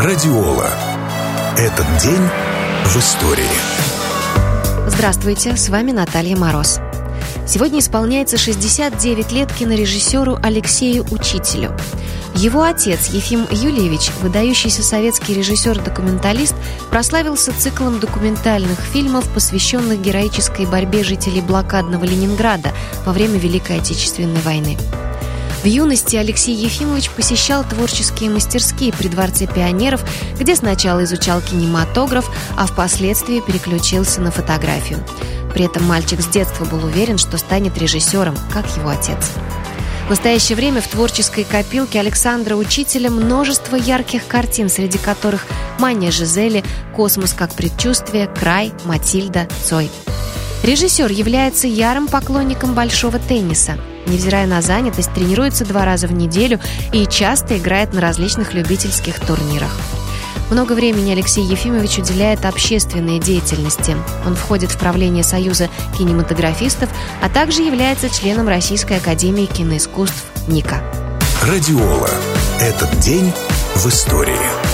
Радиола. Этот день в истории. Здравствуйте, с вами Наталья Мороз. Сегодня исполняется 69 лет кинорежиссеру Алексею Учителю. Его отец, Ефим Юльевич, выдающийся советский режиссер-документалист, прославился циклом документальных фильмов, посвященных героической борьбе жителей блокадного Ленинграда во время Великой Отечественной войны. В юности Алексей Ефимович посещал творческие мастерские при Дворце пионеров, где сначала изучал кинематограф, а впоследствии переключился на фотографию. При этом мальчик с детства был уверен, что станет режиссером, как его отец. В настоящее время в творческой копилке Александра Учителя множество ярких картин, среди которых «Мания Жизели», «Космос как предчувствие», «Край», «Матильда», «Цой». Режиссер является ярым поклонником большого тенниса. Невзирая на занятость, тренируется 2 раза в неделю и часто играет на различных любительских турнирах. Много времени Алексей Ефимович уделяет общественной деятельности. Он входит в правление Союза кинематографистов, а также является членом Российской академии киноискусств НИКа. Радиола. Этот день в истории.